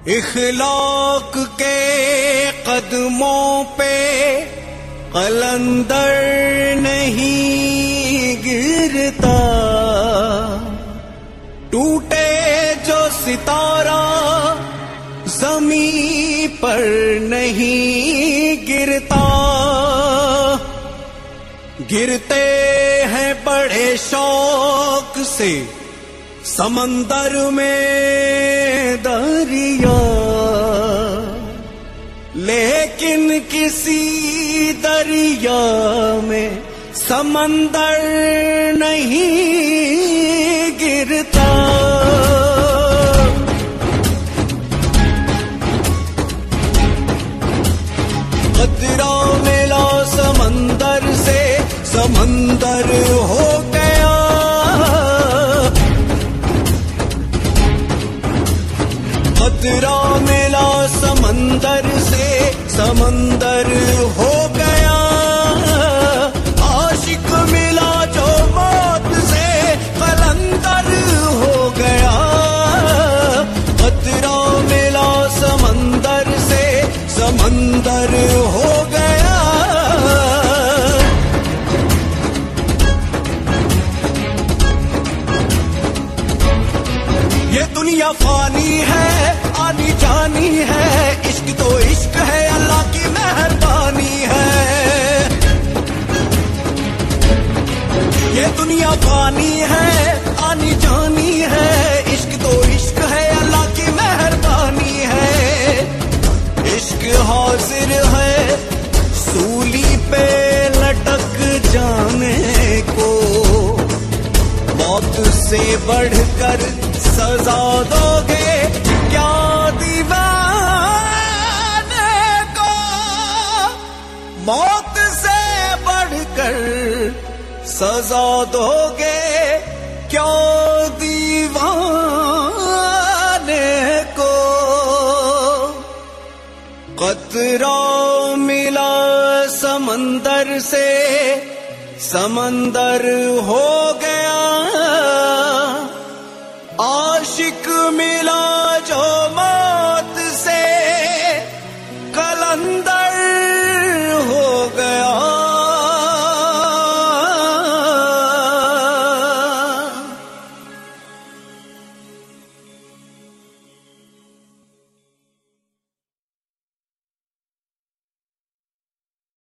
इखलाक के कदमों पे कलंदर नहीं गिरता, टूटे जो सितारा ज़मीं पर नहीं गिरता। गिरते हैं बड़े शौक से समंदर में दरिया, लेकिन किसी दरिया में समंदर नहीं गिरता। खतरा मिला समंदर से, समंदर हो गया। खतरा मिला समंदर से, समंदर हो गया। आशिक मिला जो मौत से, कलंदर हो गया। खतरा मिला समंदर से, समंदर हो गया। ये दुनिया फानी है, आनी जानी है, इश्क तो इश्क है, अल्लाह की मेहरबानी है। ये दुनिया फानी है, आनी जानी है, इश्क तो इश्क है, अल्लाह की मेहरबानी है। इश्क हाजिर है सूली पे लटक जाने को, मौत से बढ़कर सजा दोगे क्या दीवाने को। मौत से बढ़कर सजा दोगे क्या दीवाने को। कतरा मिला समंदर से, समंदर हो गया। आशिक मिला